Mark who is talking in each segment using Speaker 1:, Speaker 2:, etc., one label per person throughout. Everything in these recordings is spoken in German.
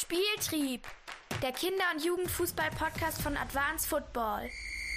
Speaker 1: Spieltrieb, der Kinder- und Jugendfußball-Podcast von Advanced Football.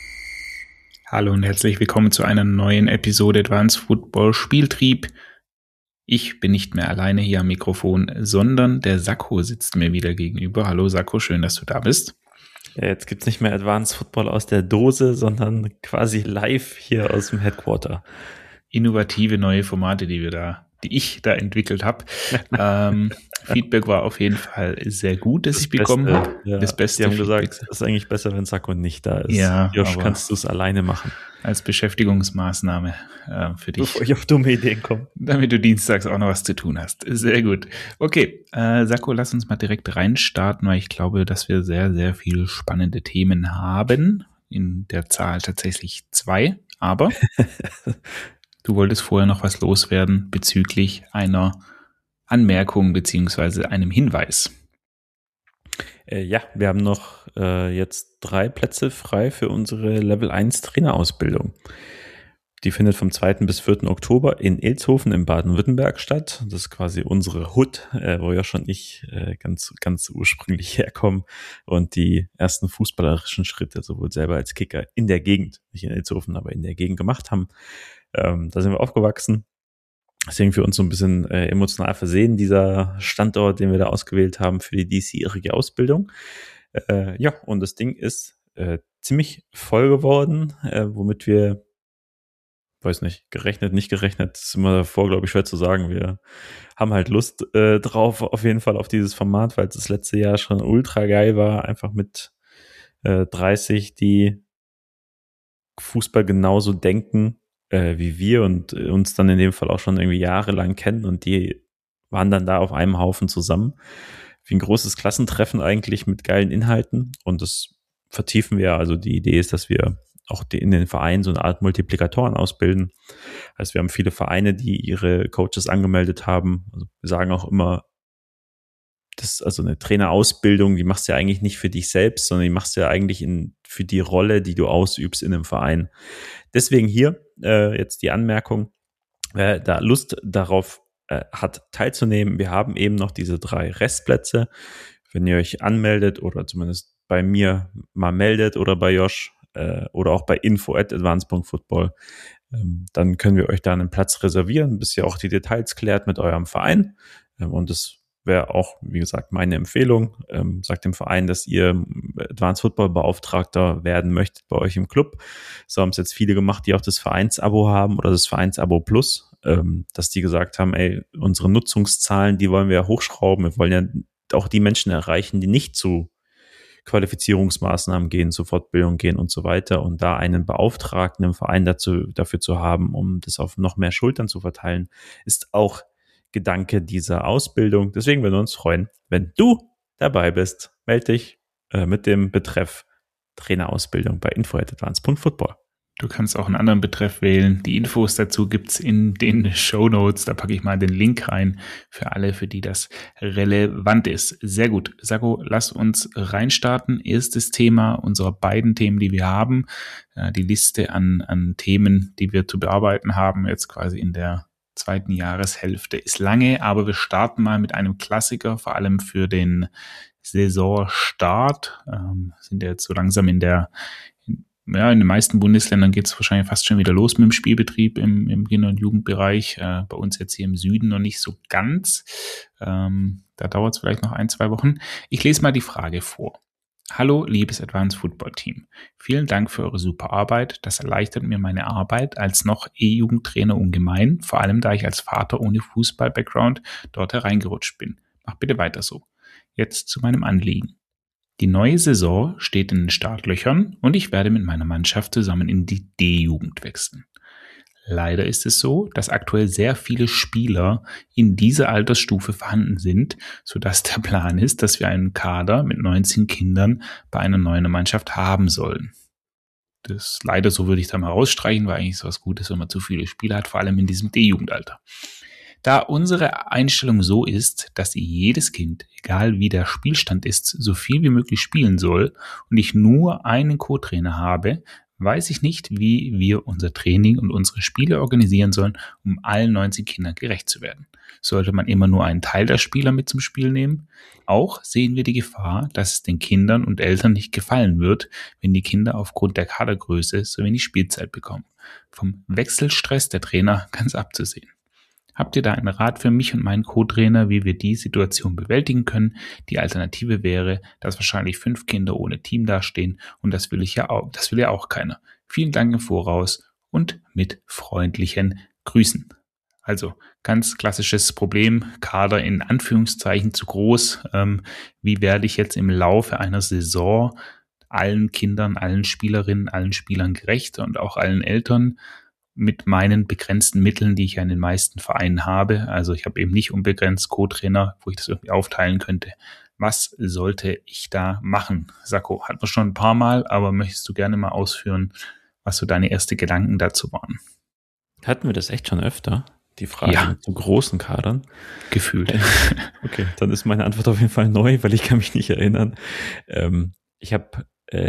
Speaker 2: Hallo und herzlich willkommen zu einer neuen Episode Advanced Football Spieltrieb. Ich bin nicht mehr alleine hier am Mikrofon, sondern der Sakko sitzt mir wieder gegenüber. Hallo Sakko, schön, dass du da bist.
Speaker 3: Ja, jetzt gibt's nicht mehr Advanced Football aus der Dose, sondern quasi live hier aus dem Headquarter.
Speaker 2: Innovative neue Formate, die ich da entwickelt habe. Feedback war auf jeden Fall sehr gut, das ich bekommen habe.
Speaker 3: Ja.
Speaker 2: Das Beste.
Speaker 3: Die haben
Speaker 2: Feedback.
Speaker 3: gesagt, es ist eigentlich besser, wenn Sakko nicht da ist.
Speaker 2: Ja,
Speaker 3: Josh, kannst du es alleine machen.
Speaker 2: Als Beschäftigungsmaßnahme für dich.
Speaker 3: Bevor ich auf dumme Ideen komme.
Speaker 2: Damit du dienstags auch noch was zu tun hast. Sehr gut. Okay, Sakko, lass uns mal direkt reinstarten, weil ich glaube, dass wir sehr, sehr viele spannende Themen haben. In der Zahl tatsächlich 2. Aber du wolltest vorher noch was loswerden bezüglich einer Anmerkung beziehungsweise einem Hinweis.
Speaker 3: Ja, wir haben noch jetzt 3 Plätze frei für unsere Level 1 Trainerausbildung. Die findet vom 2. bis 4. Oktober in Ilshofen in Baden-Württemberg statt. Das ist quasi unsere Hut, wo Josh und ich ganz ursprünglich herkommen und die ersten fußballerischen Schritte sowohl selber als Kicker in der Gegend, nicht in Ilshofen, aber in der Gegend gemacht haben. Da sind wir aufgewachsen. Deswegen für uns so ein bisschen emotional versehen, dieser Standort, den wir da ausgewählt haben für die diesjährige Ausbildung. Ja, und das Ding ist ziemlich voll geworden, womit wir, weiß nicht, nicht gerechnet, ist immer davor, glaube ich, schwer zu sagen. Wir haben halt Lust drauf, auf jeden Fall auf dieses Format, weil es das letzte Jahr schon ultra geil war, einfach mit 30, die Fußball genauso denken wie wir und uns dann in dem Fall auch schon irgendwie jahrelang kennen und die waren dann da auf einem Haufen zusammen. Wie ein großes Klassentreffen eigentlich mit geilen Inhalten und das vertiefen wir. Also die Idee ist, dass wir auch in den Vereinen so eine Art Multiplikatoren ausbilden. Also wir haben viele Vereine, die ihre Coaches angemeldet haben. Also wir sagen auch immer, also eine Trainerausbildung, die machst du ja eigentlich nicht für dich selbst, sondern die machst du ja eigentlich für die Rolle, die du ausübst in einem Verein. Deswegen hier jetzt die Anmerkung, wer da Lust darauf hat teilzunehmen, wir haben eben noch diese 3 Restplätze. Wenn ihr euch anmeldet oder zumindest bei mir mal meldet oder bei Josh oder auch bei info@advance.football, dann können wir euch da einen Platz reservieren, bis ihr auch die Details klärt mit eurem Verein. Und das wäre auch, wie gesagt, meine Empfehlung. Sagt dem Verein, dass ihr Advanced Football Beauftragter werden möchtet bei euch im Club. So haben es jetzt viele gemacht, die auch das Vereinsabo haben oder das Vereinsabo Plus, dass die gesagt haben, ey, unsere Nutzungszahlen, die wollen wir hochschrauben. Wir wollen ja auch die Menschen erreichen, die nicht zu Qualifizierungsmaßnahmen gehen, zur Fortbildung gehen und so weiter. Und da einen Beauftragten im Verein dafür zu haben, um das auf noch mehr Schultern zu verteilen, ist auch Gedanke dieser Ausbildung. Deswegen würden wir uns freuen, wenn du dabei bist. Meld dich mit dem Betreff Trainerausbildung bei info@advance.football.
Speaker 2: Du kannst auch einen anderen Betreff wählen. Die Infos dazu gibt's in den Shownotes. Da packe ich mal den Link rein für alle, für die das relevant ist. Sehr gut. Sakko, lass uns reinstarten. Erstes Thema unserer beiden Themen, die wir haben. Die Liste an Themen, die wir zu bearbeiten haben, jetzt quasi in der 2. Jahreshälfte ist lange, aber wir starten mal mit einem Klassiker, vor allem für den Saisonstart. Sind ja jetzt so langsam in den meisten Bundesländern geht es wahrscheinlich fast schon wieder los mit dem Spielbetrieb im Kinder- und Jugendbereich. Bei uns jetzt hier im Süden noch nicht so ganz. Da dauert es vielleicht noch 1-2 Wochen. Ich lese mal die Frage vor. Hallo, liebes Advanced Football Team. Vielen Dank für eure super Arbeit. Das erleichtert mir meine Arbeit als noch E-Jugendtrainer ungemein, vor allem da ich als Vater ohne Fußball-Background dort hereingerutscht bin. Macht bitte weiter so. Jetzt zu meinem Anliegen. Die neue Saison steht in den Startlöchern und ich werde mit meiner Mannschaft zusammen in die D-Jugend wechseln. Leider ist es so, dass aktuell sehr viele Spieler in dieser Altersstufe vorhanden sind, sodass der Plan ist, dass wir einen Kader mit 19 Kindern bei einer neuen Mannschaft haben sollen. Das ist leider so, würde ich da mal rausstreichen, weil eigentlich so was Gutes, wenn man zu viele Spieler hat, vor allem in diesem D-Jugendalter. Da unsere Einstellung so ist, dass jedes Kind, egal wie der Spielstand ist, so viel wie möglich spielen soll und ich nur einen Co-Trainer habe, weiß ich nicht, wie wir unser Training und unsere Spiele organisieren sollen, um allen 90 Kindern gerecht zu werden. Sollte man immer nur einen Teil der Spieler mit zum Spiel nehmen? Auch sehen wir die Gefahr, dass es den Kindern und Eltern nicht gefallen wird, wenn die Kinder aufgrund der Kadergröße so wenig Spielzeit bekommen. Vom Wechselstress der Trainer ganz abzusehen. Habt ihr da einen Rat für mich und meinen Co-Trainer, wie wir die Situation bewältigen können? Die Alternative wäre, dass wahrscheinlich 5 Kinder ohne Team dastehen und das will ja auch keiner. Vielen Dank im Voraus und mit freundlichen Grüßen. Also ganz klassisches Problem, Kader in Anführungszeichen zu groß. Wie werde ich jetzt im Laufe einer Saison allen Kindern, allen Spielerinnen, allen Spielern gerecht und auch allen Eltern mit meinen begrenzten Mitteln, die ich ja in den meisten Vereinen habe. Also ich habe eben nicht unbegrenzt Co-Trainer, wo ich das irgendwie aufteilen könnte. Was sollte ich da machen? Sacco, hatten wir schon ein paar Mal, aber möchtest du gerne mal ausführen, was so deine ersten Gedanken dazu waren?
Speaker 3: Hatten wir das echt schon öfter? Die Frage mit so großen Kadern?
Speaker 2: Gefühlt.
Speaker 3: Okay, dann ist meine Antwort auf jeden Fall neu, weil ich kann mich nicht erinnern. Ich habe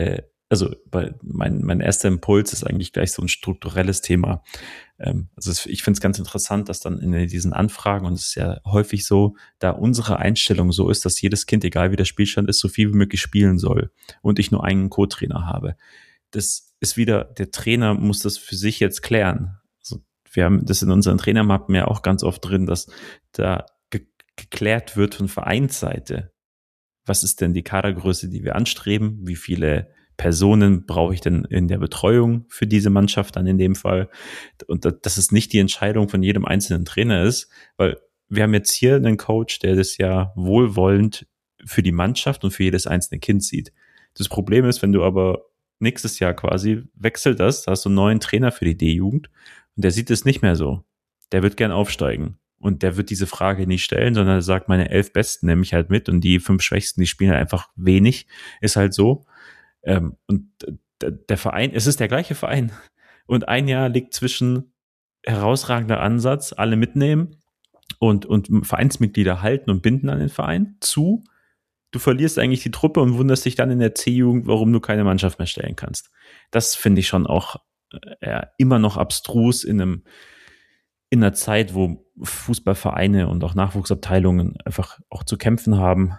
Speaker 3: mein erster Impuls ist eigentlich gleich so ein strukturelles Thema. Ich finde es ganz interessant, dass dann in diesen Anfragen, und es ist ja häufig so, da unsere Einstellung so ist, dass jedes Kind, egal wie der Spielstand ist, so viel wie möglich spielen soll und ich nur einen Co-Trainer habe. Das ist wieder, der Trainer muss das für sich jetzt klären. Also wir haben das in unseren Trainermappen ja auch ganz oft drin, dass da geklärt wird von Vereinsseite. Was ist denn die Kadergröße, die wir anstreben? Wie viele Personen brauche ich denn in der Betreuung für diese Mannschaft dann in dem Fall? Und dass es nicht die Entscheidung von jedem einzelnen Trainer ist, weil wir haben jetzt hier einen Coach, der das ja wohlwollend für die Mannschaft und für jedes einzelne Kind sieht. Das Problem ist, wenn du aber nächstes Jahr quasi wechselt das, da hast du einen neuen Trainer für die D-Jugend und der sieht es nicht mehr so. Der wird gern aufsteigen. Und der wird diese Frage nicht stellen, sondern er sagt, meine 11 Besten nehme ich halt mit und die 5 Schwächsten, die spielen halt einfach wenig. Ist halt so. Und der Verein, es ist der gleiche Verein. Und ein Jahr liegt zwischen herausragender Ansatz, alle mitnehmen und Vereinsmitglieder halten und binden an den Verein zu. Du verlierst eigentlich die Truppe und wunderst dich dann in der C-Jugend, warum du keine Mannschaft mehr stellen kannst. Das finde ich schon auch immer noch abstrus in einer Zeit, wo Fußballvereine und auch Nachwuchsabteilungen einfach auch zu kämpfen haben,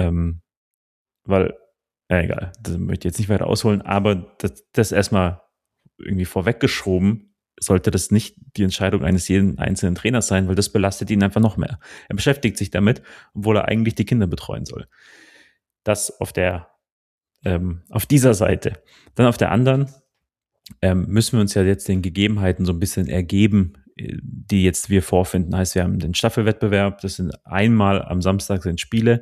Speaker 3: weil, egal, das möchte ich jetzt nicht weiter ausholen, aber das erstmal irgendwie vorweggeschoben, sollte das nicht die Entscheidung eines jeden einzelnen Trainers sein, weil das belastet ihn einfach noch mehr. Er beschäftigt sich damit, obwohl er eigentlich die Kinder betreuen soll. Das auf dieser Seite. Dann auf der anderen müssen wir uns ja jetzt den Gegebenheiten so ein bisschen ergeben, die jetzt wir vorfinden. Heißt, wir haben den Staffelwettbewerb, das sind einmal am Samstag sind Spiele,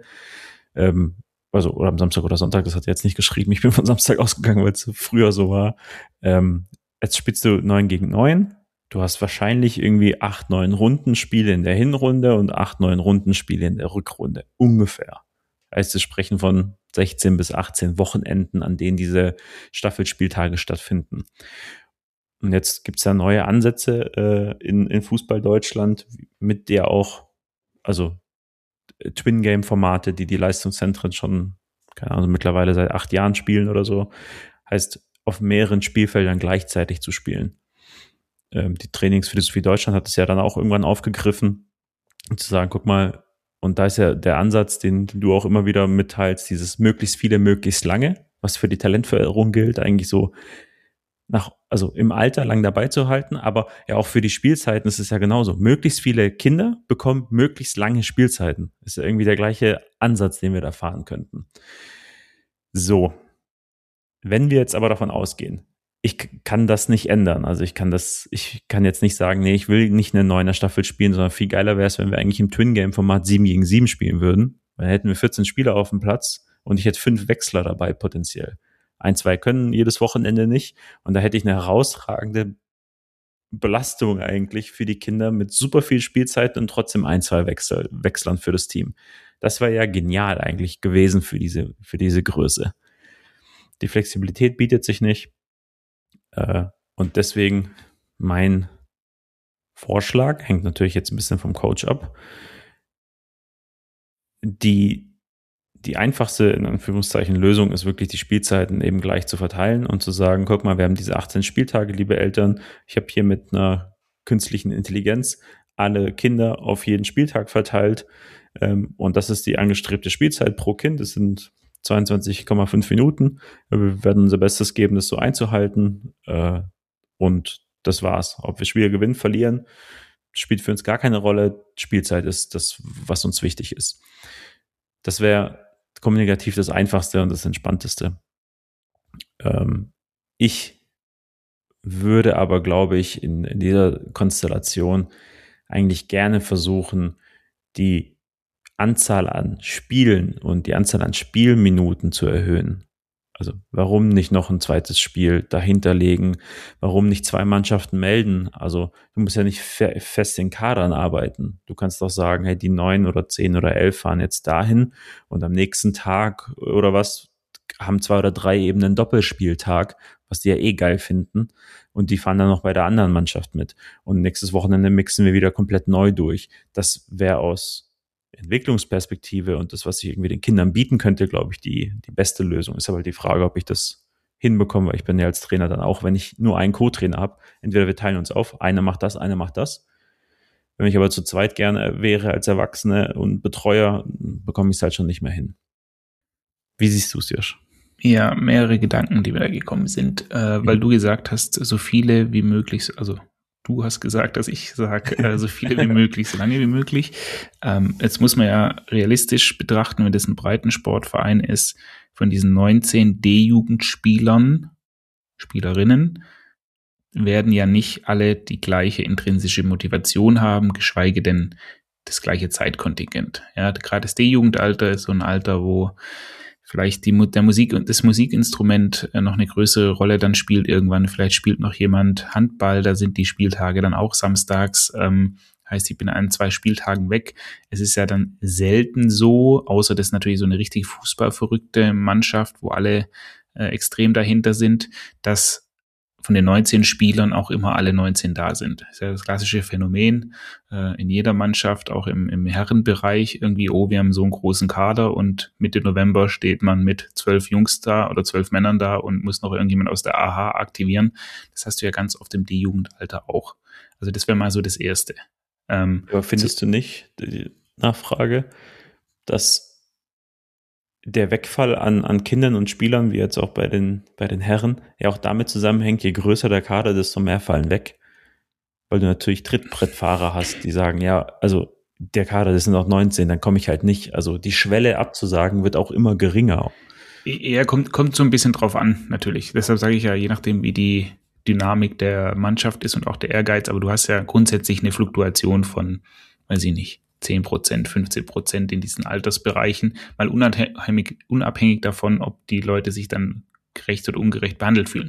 Speaker 3: oder am Samstag oder Sonntag, das hat er jetzt nicht geschrieben, ich bin von Samstag ausgegangen, weil es früher so war. Jetzt spielst du 9 gegen 9, du hast wahrscheinlich irgendwie 8, 9 Rundenspiele in der Hinrunde und 8, 9 Rundenspiele in der Rückrunde, ungefähr. Heißt, wir sprechen von 16 bis 18 Wochenenden, an denen diese Staffelspieltage stattfinden. Und jetzt gibt es ja neue Ansätze in Fußball Deutschland, mit der auch, also Twin-Game-Formate, die Leistungszentren schon, keine Ahnung, mittlerweile seit 8 Jahren spielen oder so. Heißt, auf mehreren Spielfeldern gleichzeitig zu spielen. Die Trainingsphilosophie Deutschland hat es ja dann auch irgendwann aufgegriffen, und zu sagen, guck mal, und da ist ja der Ansatz, den du auch immer wieder mitteilst, dieses möglichst viele, möglichst lange, was für die Talentförderung gilt, eigentlich so also im Alter lang dabei zu halten, aber ja auch für die Spielzeiten ist es ja genauso. Möglichst viele Kinder bekommen möglichst lange Spielzeiten. Ist ja irgendwie der gleiche Ansatz, den wir da fahren könnten. So. Wenn wir jetzt aber davon ausgehen, ich kann das nicht ändern. Also ich kann jetzt nicht sagen, nee, ich will nicht eine 9er Staffel spielen, sondern viel geiler wäre es, wenn wir eigentlich im Twin-Game-Format 7 gegen 7 spielen würden. Dann hätten wir 14 Spieler auf dem Platz und ich hätte 5 Wechsler dabei potenziell. 1, 2 können jedes Wochenende nicht. Und da hätte ich eine herausragende Belastung eigentlich für die Kinder mit super viel Spielzeit und trotzdem 1, 2 Wechslern für das Team. Das wäre ja genial eigentlich gewesen für diese Größe. Die Flexibilität bietet sich nicht. Und deswegen mein Vorschlag, hängt natürlich jetzt ein bisschen vom Coach ab, die die einfachste, in Anführungszeichen, Lösung ist wirklich, die Spielzeiten eben gleich zu verteilen und zu sagen, guck mal, wir haben diese 18 Spieltage, liebe Eltern, ich habe hier mit einer künstlichen Intelligenz alle Kinder auf jeden Spieltag verteilt, und das ist die angestrebte Spielzeit pro Kind, das sind 22,5 Minuten, wir werden unser Bestes geben, das so einzuhalten, und das war's. Ob wir Spiele gewinnen, verlieren, spielt für uns gar keine Rolle, Spielzeit ist das, was uns wichtig ist. Das wäre kommunikativ das Einfachste und das Entspannteste. Ich würde aber, glaube ich, in dieser Konstellation eigentlich gerne versuchen, die Anzahl an Spielen und die Anzahl an Spielminuten zu erhöhen. Also warum nicht noch ein zweites Spiel dahinterlegen? Warum nicht 2 Mannschaften melden? Also du musst ja nicht fest in Kadern arbeiten. Du kannst doch sagen, hey, die 9 oder 10 oder 11 fahren jetzt dahin und am nächsten Tag oder was haben 2 oder 3 eben einen Doppelspieltag, was die ja eh geil finden, und die fahren dann noch bei der anderen Mannschaft mit. Und nächstes Wochenende mixen wir wieder komplett neu durch. Das wäre aus Entwicklungsperspektive und das, was ich irgendwie den Kindern bieten könnte, glaube ich, die beste Lösung. Ist aber die Frage, ob ich das hinbekomme, weil ich bin ja als Trainer dann auch, wenn ich nur einen Co-Trainer habe, entweder wir teilen uns auf, einer macht das, einer macht das. Wenn ich aber zu zweit gerne wäre als Erwachsene und Betreuer, bekomme ich es halt schon nicht mehr hin. Wie siehst du es, Josh?
Speaker 2: Ja, mehrere Gedanken, die mir da gekommen sind, weil du gesagt hast, so viele wie möglich, also du hast gesagt, dass ich sage, so viele wie möglich, so lange wie möglich. Jetzt muss man ja realistisch betrachten, wenn das ein Breitensportverein ist, von diesen 19 D-Jugendspielern, Spielerinnen, werden ja nicht alle die gleiche intrinsische Motivation haben, geschweige denn das gleiche Zeitkontingent. Ja, gerade das D-Jugendalter ist so ein Alter, wo vielleicht das Musikinstrument noch eine größere Rolle dann spielt irgendwann. Vielleicht spielt noch jemand Handball, da sind die Spieltage dann auch samstags. Heißt, ich bin an 2 Spieltagen weg. Es ist ja dann selten so, außer das ist natürlich so eine richtig fußballverrückte Mannschaft, wo alle extrem dahinter sind, dass von den 19 Spielern auch immer alle 19 da sind. Das ist ja das klassische Phänomen in jeder Mannschaft, auch im Herrenbereich irgendwie, wir haben so einen großen Kader und Mitte November steht man mit 12 Jungs da oder 12 Männern da und muss noch irgendjemand aus der AHA aktivieren. Das hast du ja ganz oft im D-Jugendalter auch. Also das wäre mal so das Erste.
Speaker 3: Aber findest du nicht, die Nachfrage, dass der Wegfall an Kindern und Spielern, wie jetzt auch bei den Herren, ja auch damit zusammenhängt, je größer der Kader, desto mehr fallen weg. Weil du natürlich Trittbrettfahrer hast, die sagen, ja, also der Kader, das sind auch 19, dann komme ich halt nicht. Also die Schwelle abzusagen wird auch immer geringer.
Speaker 2: Ja, kommt so ein bisschen drauf an, natürlich. Deshalb sage ich ja, je nachdem, wie die Dynamik der Mannschaft ist und auch der Ehrgeiz, aber du hast ja grundsätzlich eine Fluktuation von, weiß ich nicht, 10%, 15% in diesen Altersbereichen, mal unabhängig davon, ob die Leute sich dann gerecht oder ungerecht behandelt fühlen.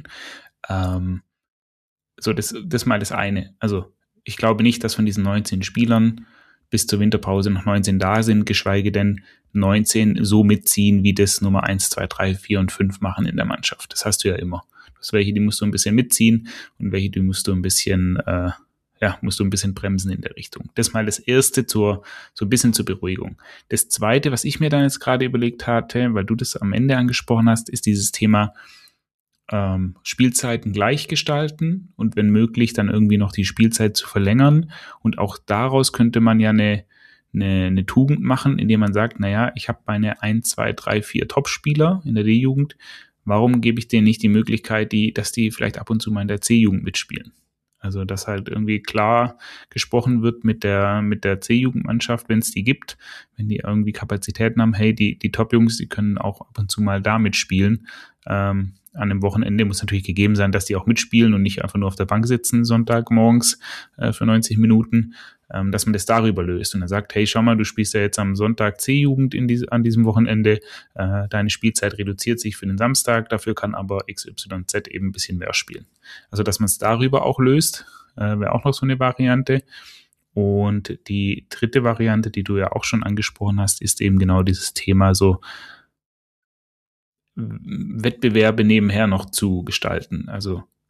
Speaker 2: So, das mal das eine. Also ich glaube nicht, dass von diesen 19 Spielern bis zur Winterpause noch 19 da sind, geschweige denn 19 so mitziehen, wie das Nummer 1, 2, 3, 4 und 5 machen in der Mannschaft. Das hast du ja immer. Das welche, die musst du ein bisschen mitziehen und welche, die musst du ein bisschen bremsen in der Richtung. Das mal das Erste so ein bisschen zur Beruhigung. Das Zweite, was ich mir dann jetzt gerade überlegt hatte, weil du das am Ende angesprochen hast, ist dieses Thema Spielzeiten gleichgestalten und wenn möglich dann irgendwie noch die Spielzeit zu verlängern. Und auch daraus könnte man ja eine Tugend machen, indem man sagt, naja, ich habe meine 1, 2, 3, 4 Top-Spieler in der D-Jugend. Warum gebe ich denen nicht die Möglichkeit, dass die vielleicht ab und zu mal in der C-Jugend mitspielen? Also, dass halt irgendwie klar gesprochen wird mit der C-Jugendmannschaft, wenn es die gibt, wenn die irgendwie Kapazitäten haben, hey, die Top-Jungs, die können auch ab und zu mal da mitspielen. An dem Wochenende muss natürlich gegeben sein, dass die auch mitspielen und nicht einfach nur auf der Bank sitzen Sonntagmorgens für 90 Minuten, dass man das darüber löst und dann sagt, hey, schau mal, du spielst ja jetzt am Sonntag C-Jugend an diesem Wochenende, deine Spielzeit reduziert sich für den Samstag, dafür kann aber XYZ eben ein bisschen mehr spielen. Also, dass man es darüber auch löst, wäre auch noch so eine Variante. Und die dritte Variante, die du ja auch schon angesprochen hast, ist eben genau dieses Thema so Wettbewerbe nebenher noch zu gestalten. Also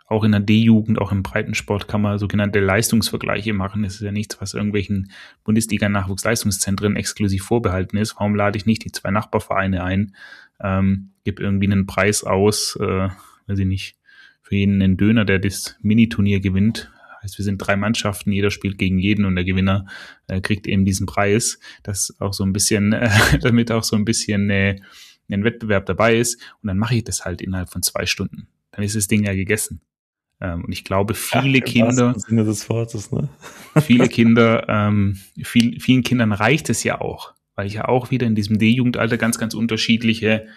Speaker 2: auch in der D-Jugend, auch im Breitensport kann man sogenannte Leistungsvergleiche machen. Das ist ja nichts, was irgendwelchen Bundesliga-Nachwuchsleistungszentren exklusiv vorbehalten ist. Warum lade ich nicht die 2 Nachbarvereine ein, gebe irgendwie einen Preis aus, weiß ich nicht, für jeden einen Döner, der das Mini-Turnier gewinnt. Heißt, wir sind 3 Mannschaften, jeder spielt gegen jeden und der Gewinner kriegt eben diesen Preis. Das auch so ein bisschen, damit auch so ein bisschen ein Wettbewerb dabei ist. Und dann mache ich das halt innerhalb von 2 Stunden. Dann ist das Ding ja gegessen. Und ich glaube, viele Kinder,
Speaker 3: im Sinne des Wortes, ne?
Speaker 2: viele Kinder, vielen Kindern reicht es ja auch, weil ich ja auch wieder in diesem D-Jugendalter ganz unterschiedliche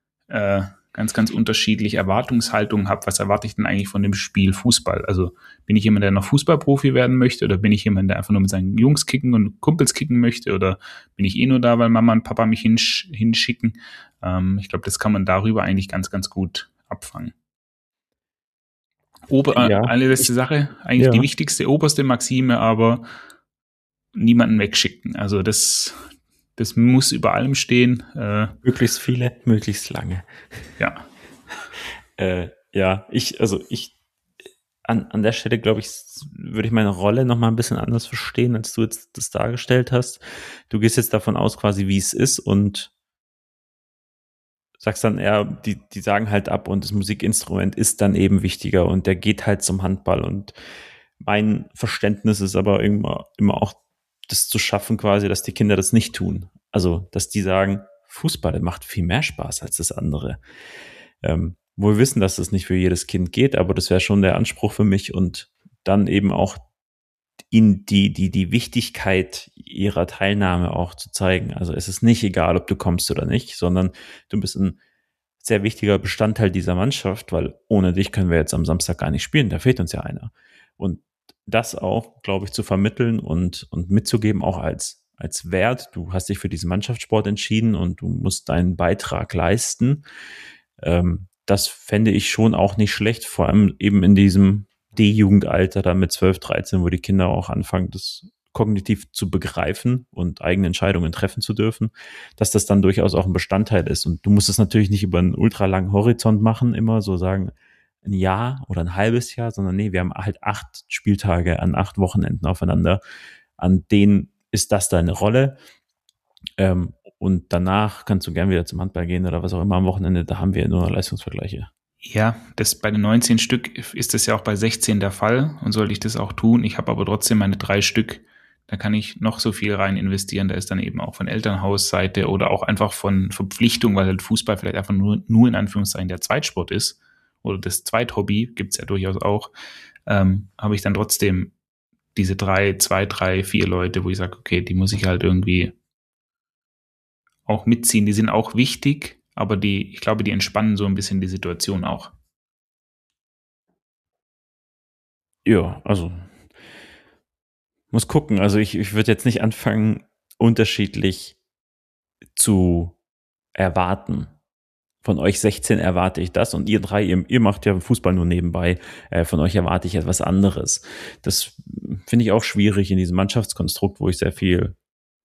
Speaker 2: Erwartungshaltungen habe. Was erwarte ich denn eigentlich von dem Spiel Fußball? Also bin ich jemand, der noch Fußballprofi werden möchte, oder bin ich jemand, der einfach nur mit seinen Jungs kicken und Kumpels kicken möchte, oder bin ich nur da, weil Mama und Papa mich hinschicken? Ich glaube, das kann man darüber eigentlich ganz gut abfangen. Eine letzte Sache, eigentlich die wichtigste, oberste Maxime, aber niemanden wegschicken. Also das muss über allem stehen.
Speaker 3: Möglichst viele, möglichst lange.
Speaker 2: Ja.
Speaker 3: An der Stelle, glaube ich, würde ich meine Rolle noch mal ein bisschen anders verstehen, als du jetzt das dargestellt hast. Du gehst jetzt davon aus, quasi, wie es ist, und sagst dann eher, die sagen halt ab, und das Musikinstrument ist dann eben wichtiger, und der geht halt zum Handball. Und mein Verständnis ist aber immer auch, das zu schaffen quasi, dass die Kinder das nicht tun. Also, dass die sagen, Fußball macht viel mehr Spaß als das andere. Wo wir wissen, dass das nicht für jedes Kind geht, aber das wäre schon der Anspruch für mich, und dann eben auch ihnen die Wichtigkeit ihrer Teilnahme auch zu zeigen. Also es ist nicht egal, ob du kommst oder nicht, sondern du bist ein sehr wichtiger Bestandteil dieser Mannschaft, weil ohne dich können wir jetzt am Samstag gar nicht spielen, da fehlt uns ja einer. Und das auch, glaube ich, zu vermitteln und mitzugeben, auch als Wert. Du hast dich für diesen Mannschaftssport entschieden und du musst deinen Beitrag leisten. Das fände ich schon auch nicht schlecht, vor allem eben in diesem D-Jugendalter, da mit 12, 13, wo die Kinder auch anfangen, das kognitiv zu begreifen und eigene Entscheidungen treffen zu dürfen, dass das dann durchaus auch ein Bestandteil ist. Und du musst es natürlich nicht über einen ultralangen Horizont machen, immer so sagen, ein Jahr oder ein halbes Jahr, sondern nee, wir haben halt 8 Spieltage an 8 Wochenenden aufeinander, an denen ist das deine Rolle. Und danach kannst du gern wieder zum Handball gehen oder was auch immer am Wochenende, da haben wir nur Leistungsvergleiche.
Speaker 2: Ja, das bei den 19 Stück ist das ja auch bei 16 der Fall, und sollte ich das auch tun. Ich habe aber trotzdem meine 3 Stück, da kann ich noch so viel rein investieren. Da ist dann eben auch von Elternhausseite oder auch einfach von Verpflichtung, weil halt Fußball vielleicht einfach nur in Anführungszeichen der Zweitsport ist oder das Zweithobby, gibt's ja durchaus auch, habe ich dann trotzdem diese 2, 3, 4 Leute, wo ich sage, okay, die muss ich halt irgendwie auch mitziehen. Die sind auch wichtig, aber ich glaube, die entspannen so ein bisschen die Situation auch.
Speaker 3: Ja, also muss gucken. Also ich würde jetzt nicht anfangen, unterschiedlich zu erwarten. Von euch 16 erwarte ich das, und ihr 3, ihr macht ja Fußball nur nebenbei. Von euch erwarte ich etwas anderes. Das finde ich auch schwierig in diesem Mannschaftskonstrukt, wo ich sehr viel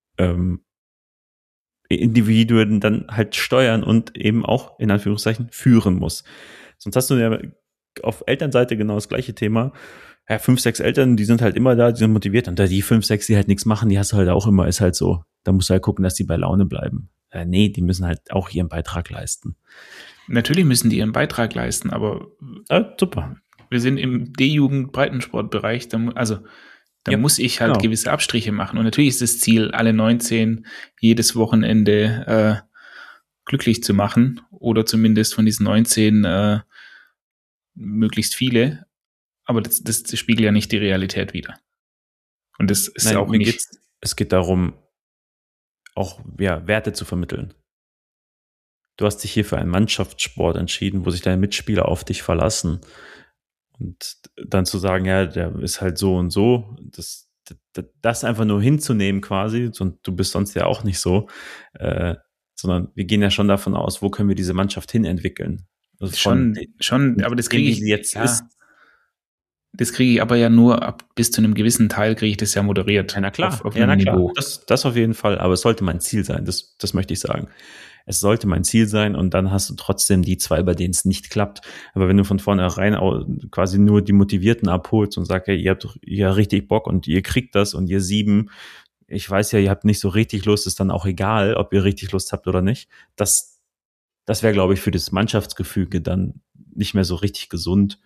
Speaker 3: Individuen dann halt steuern und eben auch in Anführungszeichen führen muss. Sonst hast du ja auf Elternseite genau das gleiche Thema. Ja, 5, 6 Eltern, die sind halt immer da, die sind motiviert, und da die 5, 6, die halt nichts machen, die hast du halt auch immer, ist halt so. Da musst du halt gucken, dass die bei Laune bleiben. Nee, die müssen halt auch ihren Beitrag leisten.
Speaker 2: Natürlich müssen die ihren Beitrag leisten, aber
Speaker 3: super.
Speaker 2: Wir sind im D-Jugend-Breitensportbereich, da muss ich halt gewisse Abstriche machen. Und natürlich ist das Ziel, alle 19 jedes Wochenende glücklich zu machen, oder zumindest von diesen 19 möglichst viele. Aber das spiegelt ja nicht die Realität wider. Und das ist ja auch nicht.
Speaker 3: Es geht darum, auch Werte zu vermitteln. Du hast dich hier für einen Mannschaftssport entschieden, wo sich deine Mitspieler auf dich verlassen. Und dann zu sagen, ja, der ist halt so und so, das einfach nur hinzunehmen quasi, und du bist sonst ja auch nicht so, sondern wir gehen ja schon davon aus, wo können wir diese Mannschaft hin entwickeln.
Speaker 2: Also schon, aber das kriege ich jetzt ist. Das kriege ich aber ja nur bis zu einem gewissen Teil kriege ich das ja moderiert.
Speaker 3: Ja, na klar. Auf einem Niveau. Das auf jeden Fall, aber es sollte mein Ziel sein, das möchte ich sagen. es sollte mein Ziel sein und dann hast du trotzdem die 2, bei denen es nicht klappt. Aber wenn du von vornherein quasi nur die Motivierten abholst und sagst, hey, ihr habt doch ja richtig Bock und ihr kriegt das und ihr 7, ich weiß ja, ihr habt nicht so richtig Lust, ist dann auch egal, ob ihr richtig Lust habt oder nicht. Das wäre, glaube ich, für das Mannschaftsgefüge dann nicht mehr so richtig gesund.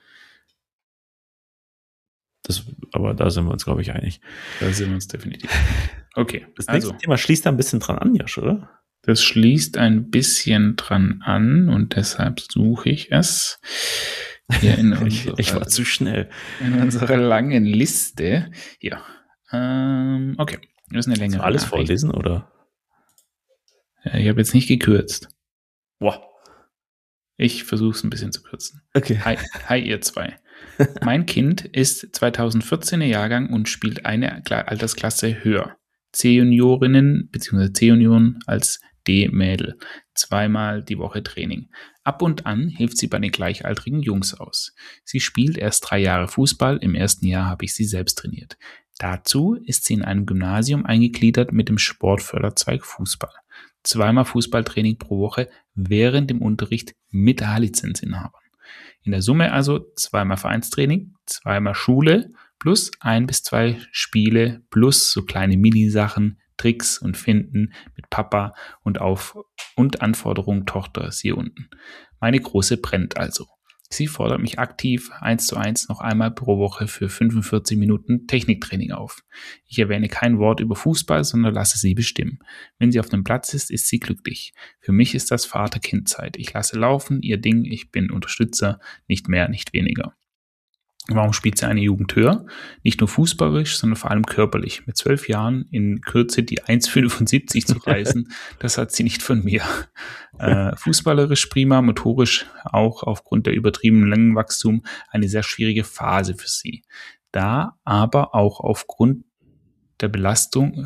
Speaker 3: Aber da sind wir uns, glaube ich, einig.
Speaker 2: Da sind wir uns definitiv. Okay.
Speaker 3: Das nächste Thema schließt da ein bisschen dran an, Josh, oder?
Speaker 2: Das schließt ein bisschen dran an und deshalb suche ich es hier in unserer,
Speaker 3: ich war zu schnell.
Speaker 2: In unserer langen Liste. Hier. Okay. Das ist eine längere
Speaker 3: alles
Speaker 2: Nachricht.
Speaker 3: Vorlesen, oder?
Speaker 2: Ja, ich habe jetzt nicht gekürzt.
Speaker 3: Boah.
Speaker 2: Ich versuche es ein bisschen zu kürzen.
Speaker 3: Okay.
Speaker 2: Hi ihr zwei. Mein Kind ist 2014er Jahrgang und spielt eine Altersklasse höher. C-Juniorinnen bzw. C-Junioren als D-Mädel. 2-mal die Woche Training. Ab und an hilft sie bei den gleichaltrigen Jungs aus. Sie spielt erst 3 Jahre Fußball. Im ersten Jahr habe ich sie selbst trainiert. Dazu ist sie in einem Gymnasium eingegliedert mit dem Sportförderzweig Fußball. 2-mal Fußballtraining pro Woche während dem Unterricht mit A-Lizenzinhabern. In der Summe also 2-mal Vereinstraining, 2-mal Schule plus 1 bis 2 Spiele plus so kleine Minisachen, Tricks und Finden mit Papa und Anforderungen Tochter, siehe unten. Meine Große brennt also. Sie fordert mich aktiv 1:1 noch einmal pro Woche für 45 Minuten Techniktraining auf. Ich erwähne kein Wort über Fußball, sondern lasse sie bestimmen. Wenn sie auf dem Platz ist sie glücklich. Für mich ist das Vater-Kind-Zeit. Ich lasse laufen, ihr Ding, ich bin Unterstützer, nicht mehr, nicht weniger. Warum spielt sie eine Jugend höher? Nicht nur fußballerisch, sondern vor allem körperlich. Mit 12 Jahren in Kürze die 1,75 zu reißen, das hat sie nicht von mir. Fußballerisch prima, motorisch auch aufgrund der übertriebenen Längenwachstum eine sehr schwierige Phase für sie. Da aber auch aufgrund der Belastung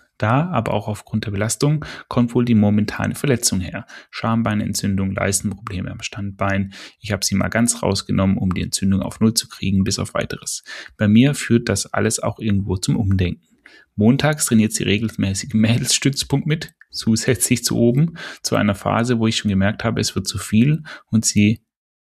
Speaker 2: kommt wohl die momentane Verletzung her. Schambeinentzündung, Leistenprobleme am Standbein. Ich habe sie mal ganz rausgenommen, um die Entzündung auf 0 zu kriegen, bis auf weiteres. Bei mir führt das alles auch irgendwo zum Umdenken. Montags trainiert sie regelmäßig im Mädelsstützpunkt mit, zusätzlich zu oben, zu einer Phase, wo ich schon gemerkt habe, es wird zu viel und sie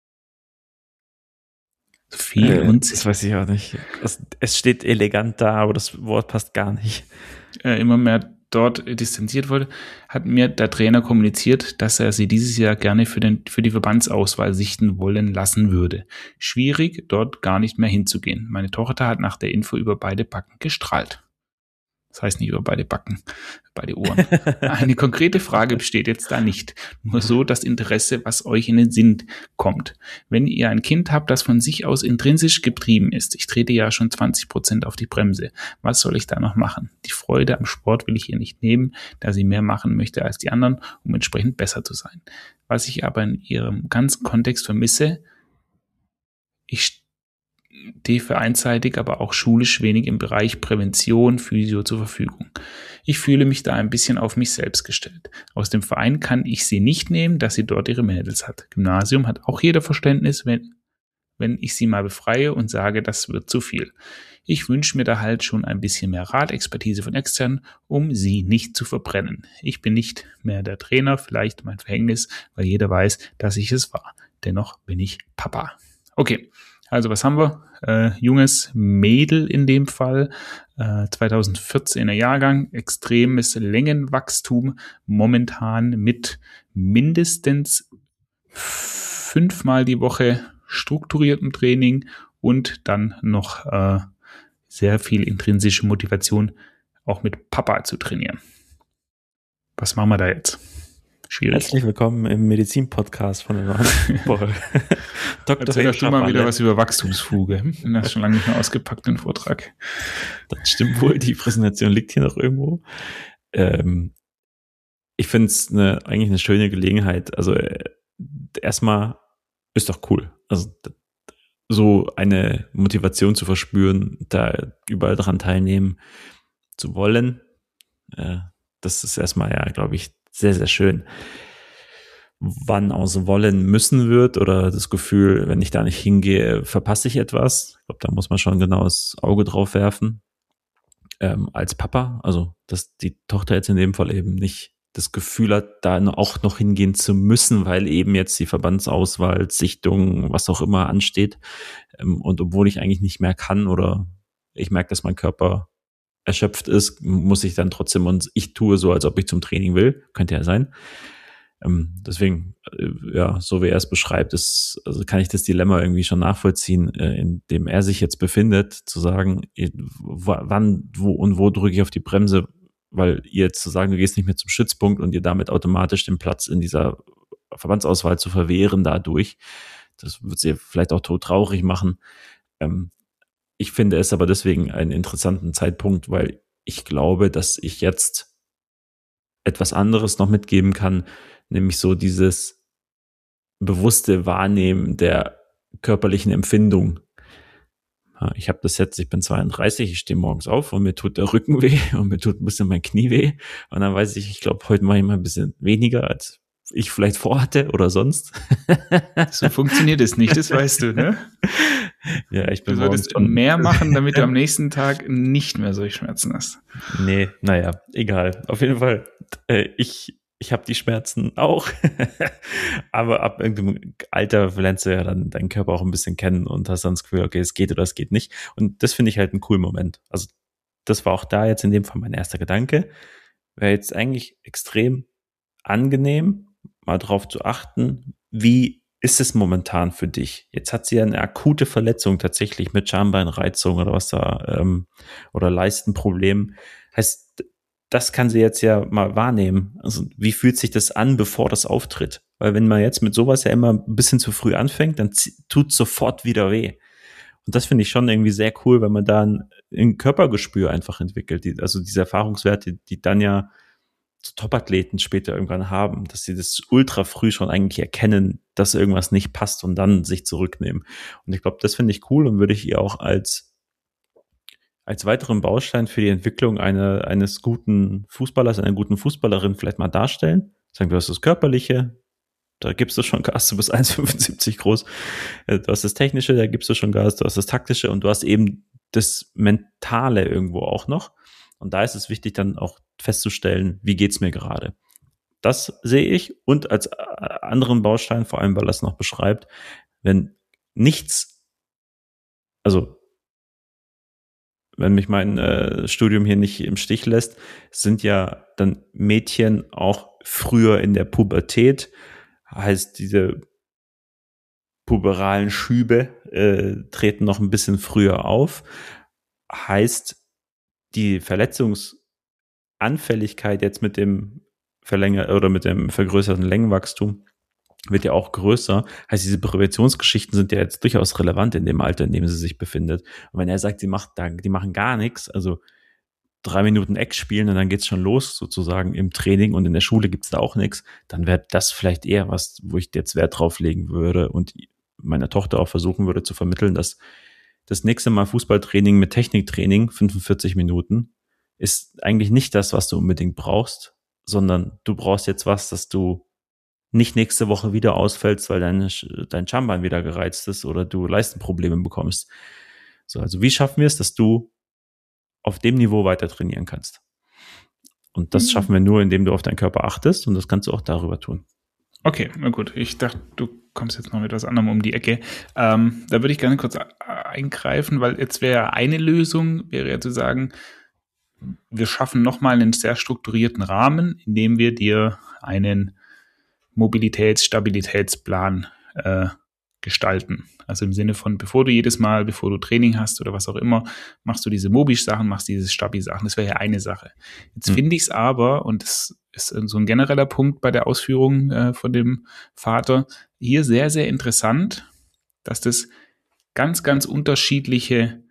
Speaker 3: das weiß ich auch nicht. Es steht elegant da, aber das Wort passt gar nicht.
Speaker 2: Immer mehr dort distanziert wurde, hat mir der Trainer kommuniziert, dass er sie dieses Jahr gerne für die Verbandsauswahl sichten wollen lassen würde. Schwierig, dort gar nicht mehr hinzugehen. Meine Tochter hat nach der Info über beide Backen gestrahlt. Das heißt nicht über beide Backen, beide Ohren. Eine konkrete Frage besteht jetzt da nicht. Nur so das Interesse, was euch in den Sinn kommt. Wenn ihr ein Kind habt, das von sich aus intrinsisch getrieben ist, ich trete ja schon 20% auf die Bremse, was soll ich da noch machen? Die Freude am Sport will ich ihr nicht nehmen, da sie mehr machen möchte als die anderen, um entsprechend besser zu sein. Was ich aber in ihrem ganzen Kontext vermisse, ich stehe für einseitig, aber auch schulisch wenig im Bereich Prävention, Physio zur Verfügung. Ich fühle mich da ein bisschen auf mich selbst gestellt. Aus dem Verein kann ich sie nicht nehmen, dass sie dort ihre Mädels hat. Gymnasium hat auch jeder Verständnis, wenn ich sie mal befreie und sage, das wird zu viel. Ich wünsche mir da halt schon ein bisschen mehr Ratexpertise von extern, um sie nicht zu verbrennen. Ich bin nicht mehr der Trainer, vielleicht mein Verhängnis, weil jeder weiß, dass ich es war. Dennoch bin ich Papa. Okay. Also was haben wir? Junges Mädel in dem Fall, 2014er Jahrgang, extremes Längenwachstum, momentan mit mindestens 5-mal die Woche strukturiertem Training und dann noch sehr viel intrinsische Motivation, auch mit Papa zu trainieren. Was machen wir da jetzt? Schwierig.
Speaker 3: Herzlich willkommen im Medizin-Podcast von der
Speaker 2: Dr. Das ist schon mal wieder was über Wachstumsfuge. Du hast schon lange nicht mehr ausgepackt, den Vortrag.
Speaker 3: Das stimmt wohl, die Präsentation liegt hier noch irgendwo. Ich finde es eigentlich eine schöne Gelegenheit. Also erstmal ist doch cool. Also so eine Motivation zu verspüren, da überall dran teilnehmen zu wollen, das ist erstmal ja, glaube ich, sehr, sehr schön. Wann aus Wollen müssen wird oder das Gefühl, wenn ich da nicht hingehe, verpasse ich etwas. Ich glaube, da muss man schon genau das Auge drauf werfen. Als Papa, also dass die Tochter jetzt in dem Fall eben nicht das Gefühl hat, da auch noch hingehen zu müssen, weil eben jetzt die Verbandsauswahl, Sichtung, was auch immer ansteht. Und obwohl ich eigentlich nicht mehr kann oder ich merke, dass mein Körper erschöpft ist, muss ich dann trotzdem, und ich tue so, als ob ich zum Training will. Könnte ja sein. Deswegen, ja, so wie er es beschreibt, also kann ich das Dilemma irgendwie schon nachvollziehen, in dem er sich jetzt befindet, zu sagen, wann, wo drücke ich auf die Bremse, weil ihr jetzt zu sagen, du gehst nicht mehr zum Stützpunkt und dir damit automatisch den Platz in dieser Verbandsauswahl zu verwehren dadurch, das wird sie vielleicht auch todtraurig machen. Ich finde es aber deswegen einen interessanten Zeitpunkt, weil ich glaube, dass ich jetzt etwas anderes noch mitgeben kann, nämlich so dieses bewusste Wahrnehmen der körperlichen Empfindung. Ich habe das jetzt, ich bin 32, ich stehe morgens auf und mir tut der Rücken weh und mir tut ein bisschen mein Knie weh. Und dann weiß ich glaube, heute mache ich mal ein bisschen weniger, als ich vielleicht vorhatte oder sonst.
Speaker 2: So funktioniert es nicht, das weißt du, ne?
Speaker 3: Ja, ich bin
Speaker 2: du solltest mehr machen, damit du am nächsten Tag nicht mehr solche Schmerzen hast.
Speaker 3: Nee, naja, egal. Auf jeden Fall, ich habe die Schmerzen auch. Aber ab irgendeinem Alter lernst du ja dann deinen Körper auch ein bisschen kennen und hast dann das Gefühl, okay, es geht oder es geht nicht. Und das finde ich halt einen coolen Moment. Also das war auch da jetzt in dem Fall mein erster Gedanke. Wäre jetzt eigentlich extrem angenehm, mal drauf zu achten, wie ist es momentan für dich? Jetzt hat sie ja eine akute Verletzung tatsächlich mit Schambeinreizung oder was da, oder Leistenproblem. Heißt, das kann sie jetzt ja mal wahrnehmen. Also, wie fühlt sich das an, bevor das auftritt? Weil wenn man jetzt mit sowas ja immer ein bisschen zu früh anfängt, dann tut sofort wieder weh. Und das finde ich schon irgendwie sehr cool, wenn man da ein Körpergespür einfach entwickelt. Also diese Erfahrungswerte, die dann ja Top-Athleten später irgendwann haben, dass sie das ultra früh schon eigentlich erkennen, dass irgendwas nicht passt und dann sich zurücknehmen. Und ich glaube, das finde ich cool und würde ich ihr auch als weiteren Baustein für die Entwicklung eines guten Fußballers, einer guten Fußballerin vielleicht mal darstellen. Sagen, du hast das Körperliche, da gibst du schon Gas, du bist 1,75 groß. Du hast das Technische, da gibst du schon Gas, du hast das Taktische und du hast eben das Mentale irgendwo auch noch. Und da ist es wichtig, dann auch festzustellen, wie geht's mir gerade. Das sehe ich und als anderen Baustein, vor allem, weil er es noch beschreibt, wenn nichts, also wenn mich mein Studium hier nicht im Stich lässt, sind ja dann Mädchen auch früher in der Pubertät, heißt diese puberalen Schübe treten noch ein bisschen früher auf, heißt die Verletzungsanfälligkeit jetzt mit dem mit dem vergrößerten Längenwachstum wird ja auch größer. Heißt, diese Präventionsgeschichten sind ja jetzt durchaus relevant in dem Alter, in dem sie sich befindet. Und wenn er sagt, die machen gar nichts, also 3 Minuten Eck spielen und dann geht's schon los, sozusagen im Training und in der Schule gibt's da auch nichts, dann wäre das vielleicht eher was, wo ich jetzt Wert drauf legen würde und meiner Tochter auch versuchen würde zu vermitteln, dass das nächste Mal Fußballtraining mit Techniktraining, 45 Minuten, ist eigentlich nicht das, was du unbedingt brauchst, sondern du brauchst jetzt was, dass du nicht nächste Woche wieder ausfällst, weil dein Schambein wieder gereizt ist oder du Leistenprobleme bekommst. So, also wie schaffen wir es, dass du auf dem Niveau weiter trainieren kannst? Und das schaffen wir nur, indem du auf deinen Körper achtest und das kannst du auch darüber tun.
Speaker 2: Okay, na gut. Ich dachte, du kommst jetzt noch mit was anderem um die Ecke. Da würde ich gerne kurz eingreifen, weil jetzt wäre eine Lösung, wäre ja zu sagen, wir schaffen nochmal einen sehr strukturierten Rahmen, indem wir dir einen Mobilitäts-Stabilitätsplan gestalten. Also im Sinne von, bevor du Training hast oder was auch immer, machst du diese Mobi-Sachen, machst diese Stabi-Sachen. Das wäre ja eine Sache. Jetzt finde ich es aber, und das ist so ein genereller Punkt bei der Ausführung von dem Vater, hier sehr, sehr interessant, dass das ganz, ganz unterschiedliche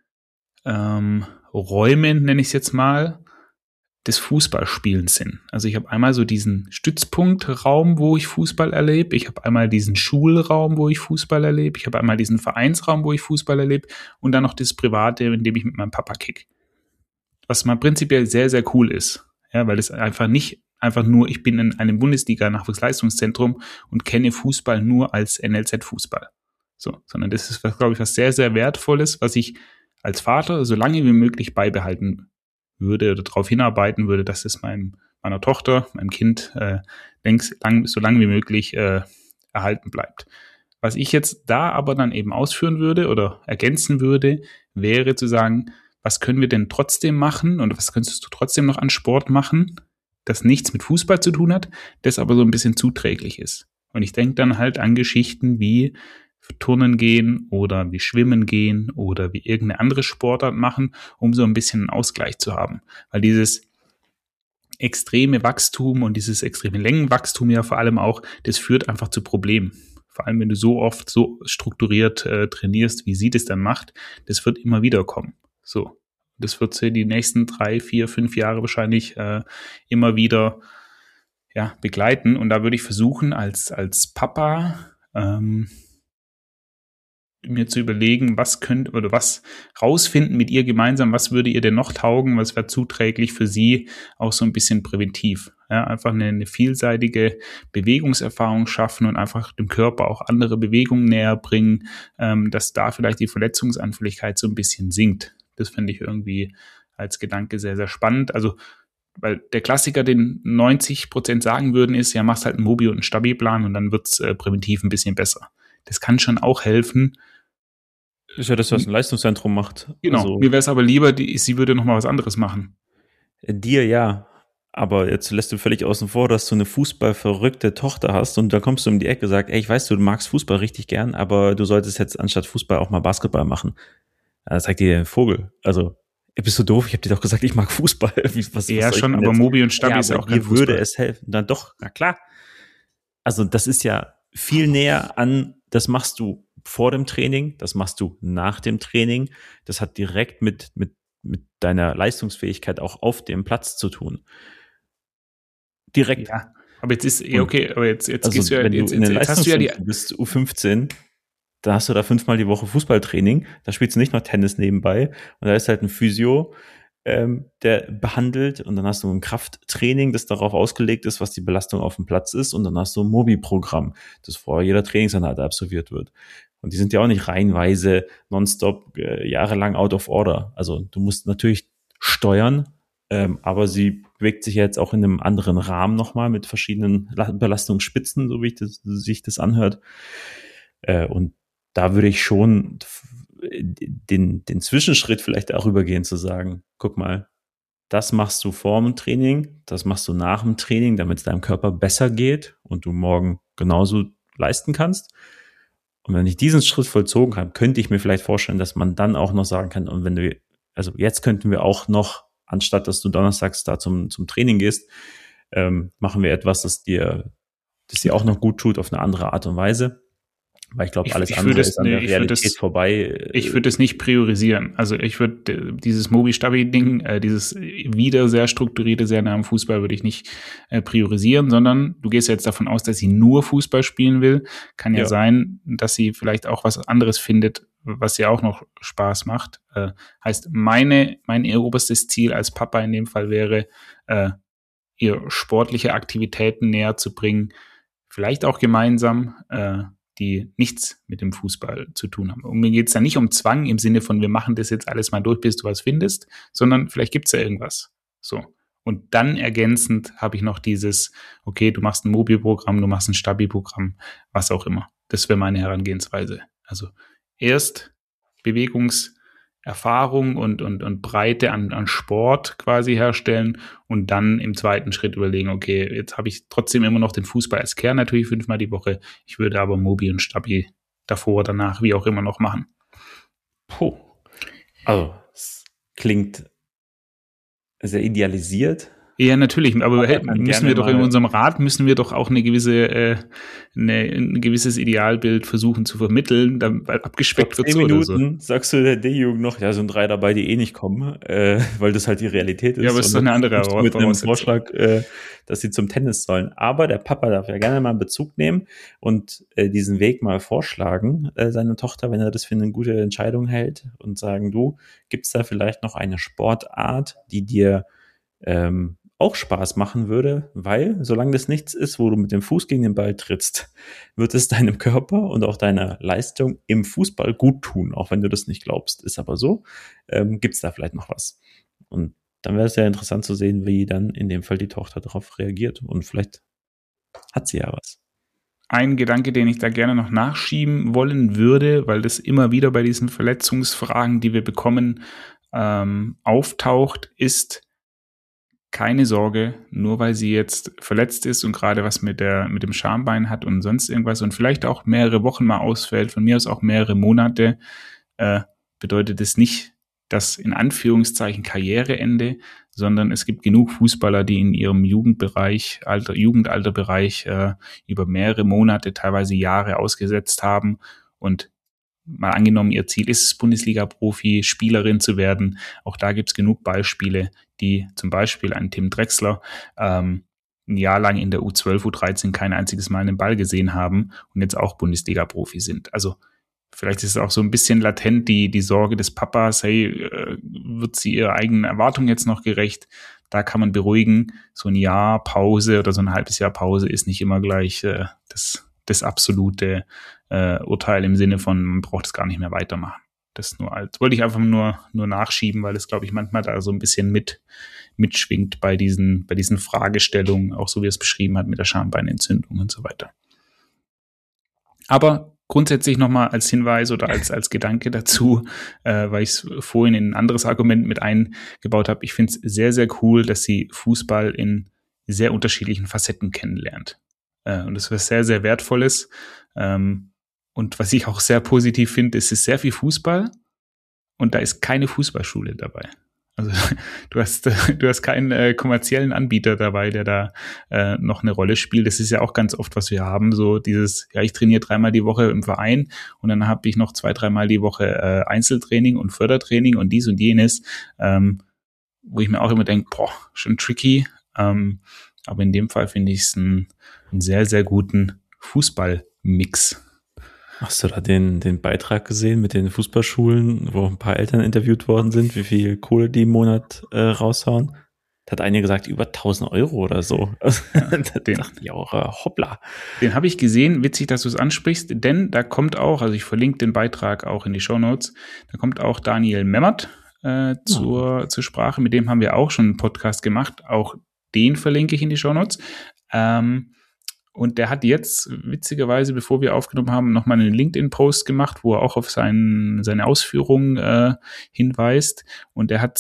Speaker 2: Räume, nenne ich es jetzt mal, des Fußballspielens sind. Also ich habe einmal so diesen Stützpunktraum, wo ich Fußball erlebe. Ich habe einmal diesen Schulraum, wo ich Fußball erlebe. Ich habe einmal diesen Vereinsraum, wo ich Fußball erlebe. Und dann noch das Private, in dem ich mit meinem Papa kick. Was mal prinzipiell sehr, sehr cool ist. Ja, weil es einfach nicht einfach nur, ich bin in einem Bundesliga-Nachwuchsleistungszentrum und kenne Fußball nur als NLZ-Fußball. So, sondern das ist, glaube ich, was sehr, sehr Wertvolles, was ich als Vater so lange wie möglich beibehalten würde oder darauf hinarbeiten würde, dass es meinem meiner Tochter, meinem Kind, so lang wie möglich erhalten bleibt. Was ich jetzt da aber dann eben ausführen würde oder ergänzen würde, wäre zu sagen, was können wir denn trotzdem machen und was könntest du trotzdem noch an Sport machen, das nichts mit Fußball zu tun hat, das aber so ein bisschen zuträglich ist. Und ich denke dann halt an Geschichten wie Turnen gehen oder wie Schwimmen gehen oder wie irgendeine andere Sportart machen, um so ein bisschen einen Ausgleich zu haben. Weil dieses extreme Wachstum und dieses extreme Längenwachstum ja vor allem auch, das führt einfach zu Problemen. Vor allem, wenn du so oft so strukturiert trainierst, wie sie das dann macht, das wird immer wieder kommen. So, das wird sie die nächsten 3, 4, 5 Jahre wahrscheinlich immer wieder begleiten. Und da würde ich versuchen, als Papa mir zu überlegen, was rausfinden mit ihr gemeinsam, was würde ihr denn noch taugen, was wäre zuträglich für sie, auch so ein bisschen präventiv. Ja, einfach eine vielseitige Bewegungserfahrung schaffen und einfach dem Körper auch andere Bewegungen näher bringen, dass da vielleicht die Verletzungsanfälligkeit so ein bisschen sinkt. Das finde ich irgendwie als Gedanke sehr, sehr spannend. Also, weil der Klassiker, den 90% sagen würden, ist, ja, machst halt einen Mobi- und einen Stabi-Plan und dann wird's präventiv ein bisschen besser. Das kann schon auch helfen.
Speaker 3: Ist ja das, was ein Leistungszentrum macht.
Speaker 2: Genau, also, mir wäre es aber lieber, sie würde noch mal was anderes machen.
Speaker 3: Dir ja, aber jetzt lässt du völlig außen vor, dass du eine fußballverrückte Tochter hast und da kommst du um die Ecke und sagst, ey, ich weiß, du magst Fußball richtig gern, aber du solltest jetzt anstatt Fußball auch mal Basketball machen. Da zeigt dir der Vogel. Also, bist du doof? Ich habe dir doch gesagt, ich mag Fußball. Was
Speaker 2: ja, schon, aber Mobi und Stabi ist ja auch kein Fußball.
Speaker 3: Würde es helfen? Dann doch, na klar. Also, das ist ja viel näher an, das machst du vor dem Training, das machst du nach dem Training. Das hat direkt mit deiner Leistungsfähigkeit auch auf dem Platz zu tun. Direkt.
Speaker 2: Ja, aber jetzt ist, okay, aber jetzt
Speaker 3: also
Speaker 2: gehst du ja, jetzt
Speaker 3: hast du ja du bist U15, da hast du da 5-mal die Woche Fußballtraining, da spielst du nicht noch Tennis nebenbei und da ist halt ein Physio, der behandelt und dann hast du ein Krafttraining, das darauf ausgelegt ist, was die Belastung auf dem Platz ist und dann hast du ein Mobi-Programm, das vor jeder Trainingseinheit absolviert wird. Und die sind ja auch nicht reihenweise nonstop jahrelang out of order. Also du musst natürlich steuern, aber sie bewegt sich ja jetzt auch in einem anderen Rahmen nochmal mit verschiedenen Belastungsspitzen, so wie sich das anhört. Und da würde ich schon den Zwischenschritt vielleicht darüber gehen, zu sagen, guck mal, das machst du vor dem Training, das machst du nach dem Training, damit es deinem Körper besser geht und du morgen genauso leisten kannst. Und wenn ich diesen Schritt vollzogen habe, könnte ich mir vielleicht vorstellen, dass man dann auch noch sagen kann, und also jetzt könnten wir auch noch, anstatt dass du donnerstags da zum Training gehst, machen wir etwas, das dir auch noch gut tut auf eine andere Art und Weise. Weil ich glaube, alles andere ist an der Realität vorbei.
Speaker 2: Ich würde es nicht priorisieren. Also ich würde dieses Mobi-Stabi-Ding, dieses wieder sehr strukturierte, sehr nah am Fußball würde ich nicht priorisieren, sondern du gehst jetzt davon aus, dass sie nur Fußball spielen will. Kann ja sein, dass sie vielleicht auch was anderes findet, was ihr auch noch Spaß macht. Heißt, mein oberstes Ziel als Papa in dem Fall wäre, ihr sportliche Aktivitäten näher zu bringen, vielleicht auch gemeinsam, die nichts mit dem Fußball zu tun haben. Und mir geht es da nicht um Zwang im Sinne von, wir machen das jetzt alles mal durch, bis du was findest, sondern vielleicht gibt es ja irgendwas. So. Und dann ergänzend habe ich noch dieses, okay, du machst ein Mobi-Programm, du machst ein Stabi-Programm, was auch immer. Das wäre meine Herangehensweise. Also erst Bewegungserfahrung und Breite an Sport quasi herstellen und dann im zweiten Schritt überlegen, okay, jetzt habe ich trotzdem immer noch den Fußball als Kern natürlich 5-mal die Woche. Ich würde aber Mobi und Stabi davor, danach, wie auch immer noch machen.
Speaker 3: Puh. Also, es klingt sehr idealisiert.
Speaker 2: Ja, natürlich, aber müssen wir doch in unserem Rat doch auch ein gewisses Idealbild versuchen zu vermitteln, weil abgespeckt wird so oder so.
Speaker 3: Sagst du der D-Jugend noch, ja, sind 3 dabei, die nicht kommen, weil das halt die Realität ist.
Speaker 2: Ja, aber es ist doch eine andere Herausforderung.
Speaker 3: Mit einem Vorschlag, dass sie zum Tennis sollen. Aber der Papa darf ja gerne mal Bezug nehmen und diesen Weg mal vorschlagen, seiner Tochter, wenn er das für eine gute Entscheidung hält und sagen, du, gibt's da vielleicht noch eine Sportart, die dir auch Spaß machen würde, weil solange das nichts ist, wo du mit dem Fuß gegen den Ball trittst, wird es deinem Körper und auch deiner Leistung im Fußball gut tun, auch wenn du das nicht glaubst. Ist aber so, gibt es da vielleicht noch was. Und dann wäre es ja interessant zu sehen, wie dann in dem Fall die Tochter darauf reagiert. Und vielleicht hat sie ja was.
Speaker 2: Ein Gedanke, den ich da gerne noch nachschieben wollen würde, weil das immer wieder bei diesen Verletzungsfragen, die wir bekommen, auftaucht, ist: Keine Sorge, nur weil sie jetzt verletzt ist und gerade was mit dem Schambein hat und sonst irgendwas und vielleicht auch mehrere Wochen mal ausfällt, von mir aus auch mehrere Monate, bedeutet es nicht das in Anführungszeichen Karriereende, sondern es gibt genug Fußballer, die in ihrem Jugendalterbereich über mehrere Monate, teilweise Jahre ausgesetzt haben und mal angenommen, ihr Ziel ist es, Bundesliga-Profi, Spielerin zu werden. Auch da gibt es genug Beispiele, die zum Beispiel ein Tim Drechsler ein Jahr lang in der U12, U13 kein einziges Mal einen Ball gesehen haben und jetzt auch Bundesliga-Profi sind. Also vielleicht ist es auch so ein bisschen latent die Sorge des Papas, hey, wird sie ihrer eigenen Erwartung jetzt noch gerecht? Da kann man beruhigen, so ein Jahr Pause oder so ein halbes Jahr Pause ist nicht immer gleich das absolute Urteil im Sinne von, man braucht es gar nicht mehr weitermachen. Das wollte ich einfach nur nachschieben, weil es, glaube ich, manchmal da so ein bisschen mitschwingt bei diesen Fragestellungen, auch so wie er es beschrieben hat mit der Schambeinentzündung und so weiter. Aber grundsätzlich nochmal als Hinweis oder als Gedanke dazu, weil ich es vorhin in ein anderes Argument mit eingebaut habe. Ich finde es sehr, sehr cool, dass sie Fußball in sehr unterschiedlichen Facetten kennenlernt. Und das ist was sehr, sehr Wertvolles. Und was ich auch sehr positiv finde, ist, es ist sehr viel Fußball und da ist keine Fußballschule dabei. Also du hast keinen kommerziellen Anbieter dabei, der da noch eine Rolle spielt. Das ist ja auch ganz oft, was wir haben, so dieses, ja, ich trainiere 3-mal die Woche im Verein und dann habe ich noch 2-3 Mal die Woche Einzeltraining und Fördertraining und dies und jenes, wo ich mir auch immer denke, schon tricky. Aber in dem Fall finde ich es einen sehr, sehr guten Fußballmix.
Speaker 3: Hast du da den Beitrag gesehen mit den Fußballschulen, wo ein paar Eltern interviewt worden sind, wie viel Kohle die im Monat raushauen? Da hat eine gesagt, über 1.000 € oder so.
Speaker 2: Ja,
Speaker 3: da dachte ich auch, hoppla.
Speaker 2: Den habe ich gesehen, witzig, dass du es ansprichst, denn da kommt auch, also ich verlinke den Beitrag auch in die Shownotes, da kommt auch Daniel Memmert zur Sprache, mit dem haben wir auch schon einen Podcast gemacht, auch den verlinke ich in die Shownotes. Und der hat jetzt, witzigerweise, bevor wir aufgenommen haben, nochmal einen LinkedIn-Post gemacht, wo er auch auf seine Ausführungen hinweist. Und er hat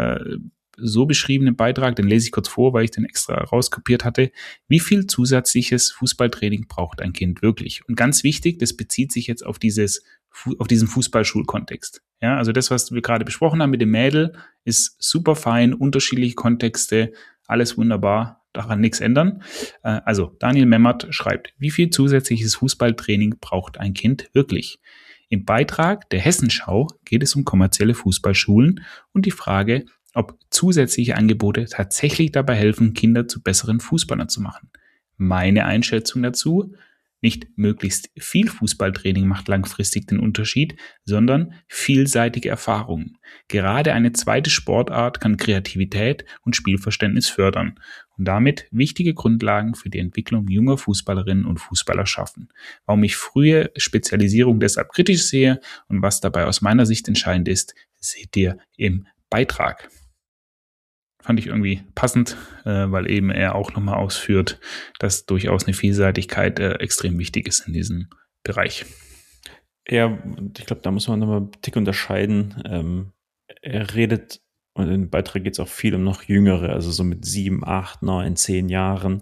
Speaker 2: so beschrieben im Beitrag, den lese ich kurz vor, weil ich den extra rauskopiert hatte. Wie viel zusätzliches Fußballtraining braucht ein Kind wirklich? Und ganz wichtig, das bezieht sich jetzt auf diesen Fußballschulkontext. Ja, also das, was wir gerade besprochen haben mit dem Mädel, ist super fein, unterschiedliche Kontexte, alles wunderbar, daran nichts ändern. Also Daniel Memmert schreibt, wie viel zusätzliches Fußballtraining braucht ein Kind wirklich? Im Beitrag der Hessenschau geht es um kommerzielle Fußballschulen und die Frage, ob zusätzliche Angebote tatsächlich dabei helfen, Kinder zu besseren Fußballern zu machen. Meine Einschätzung dazu: Nicht möglichst viel Fußballtraining macht langfristig den Unterschied, sondern vielseitige Erfahrungen. Gerade eine zweite Sportart kann Kreativität und Spielverständnis fördern und damit wichtige Grundlagen für die Entwicklung junger Fußballerinnen und Fußballer schaffen. Warum ich frühe Spezialisierung deshalb kritisch sehe und was dabei aus meiner Sicht entscheidend ist, seht ihr im Beitrag. Fand ich irgendwie passend, weil eben er auch nochmal ausführt, dass durchaus eine Vielseitigkeit extrem wichtig ist in diesem Bereich.
Speaker 3: Ja, ich glaube, da muss man nochmal einen Tick unterscheiden. Er redet, und im Beitrag geht es auch viel um noch Jüngere, also so mit 7, 8, 9, 10 Jahren.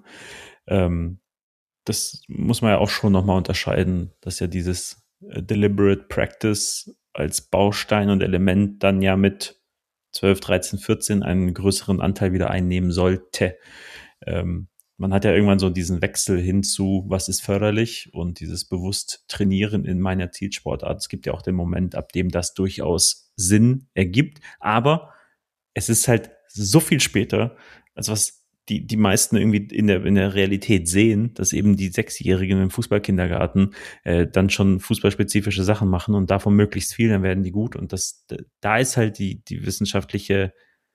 Speaker 3: Das muss man ja auch schon nochmal unterscheiden, dass ja dieses Deliberate Practice als Baustein und Element dann ja mit 12, 13, 14 einen größeren Anteil wieder einnehmen sollte. Man hat ja irgendwann so diesen Wechsel hin zu, was ist förderlich, und dieses bewusst Trainieren in meiner Zielsportart. Es gibt ja auch den Moment, ab dem das durchaus Sinn ergibt, aber es ist halt so viel später, als was die meisten irgendwie in der Realität sehen, dass eben die 6-Jährigen im Fußballkindergarten dann schon fußballspezifische Sachen machen und davon möglichst viel, dann werden die gut. Und da ist halt die wissenschaftliche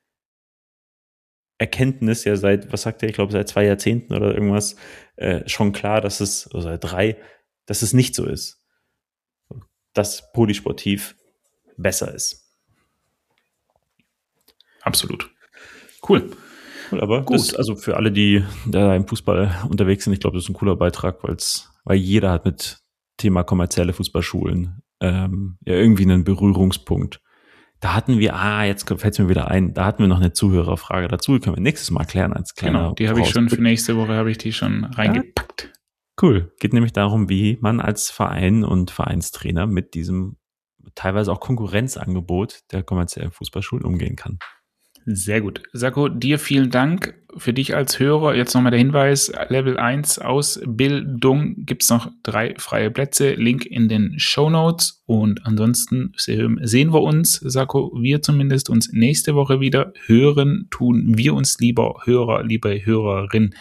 Speaker 3: Erkenntnis ja seit, was sagt er, ich glaube seit 2 Jahrzehnten oder irgendwas, schon klar, dass es, oder seit 3, dass es nicht so ist. Dass polysportiv besser ist.
Speaker 2: Absolut. Cool.
Speaker 3: Aber gut. Das, also für alle, die da im Fußball unterwegs sind, ich glaube, das ist ein cooler Beitrag, weil jeder hat mit Thema kommerzielle Fußballschulen ja irgendwie einen Berührungspunkt. Da hatten wir, jetzt fällt es mir wieder ein, da hatten wir noch eine Zuhörerfrage dazu, die können wir nächstes Mal klären als kleiner.
Speaker 2: Genau, die habe ich schon für nächste Woche, habe ich die schon reingepackt.
Speaker 3: Ja, cool. Geht nämlich darum, wie man als Verein und Vereinstrainer mit diesem teilweise auch Konkurrenzangebot der kommerziellen Fußballschulen umgehen kann.
Speaker 2: Sehr gut. Sacco, dir vielen Dank. Für dich als Hörer jetzt nochmal der Hinweis, Level 1 Ausbildung gibt es noch 3 freie Plätze, Link in den Shownotes und ansonsten sehen wir uns, Sacco, wir zumindest uns nächste Woche wieder. Hören tun wir uns lieber Hörer, liebe Hörerin,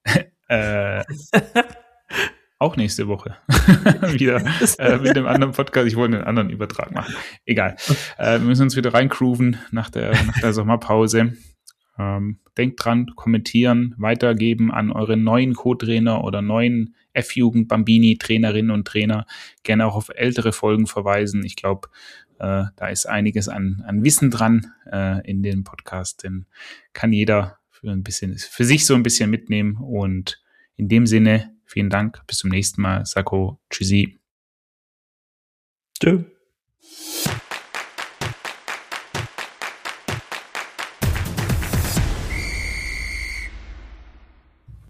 Speaker 2: auch nächste Woche wieder mit dem anderen Podcast. Ich wollte einen anderen Übertrag machen. Egal. Wir müssen uns wieder reingrooven nach der Sommerpause. Denkt dran, kommentieren, weitergeben an eure neuen Co-Trainer oder neuen F-Jugend Bambini Trainerinnen und Trainer. Gerne auch auf ältere Folgen verweisen. Ich glaube, da ist einiges an Wissen dran in dem Podcast. Den kann jeder für sich so ein bisschen mitnehmen. Und in dem Sinne, vielen Dank. Bis zum nächsten Mal. Sacco. Tschüssi.
Speaker 3: Tschö.